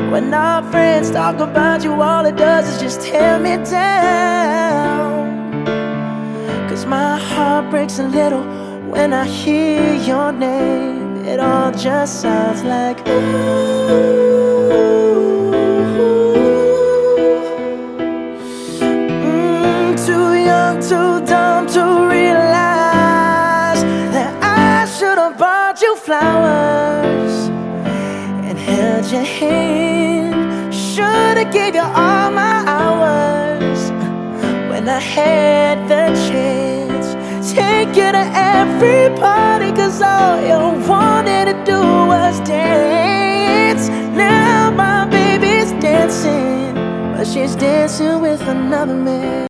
When our friends talk about you, all it does is just tear me down. 'Cause my heart breaks a little when I hear your name. It all just sounds like ooh. Too young, too dumb to realize that I should have bought you flowers and held your hand. Should have gave you all my hours when I had the chance. Take you to every party, 'cause all you wanted to do was dance. Now my baby's dancing, but she's dancing with another man.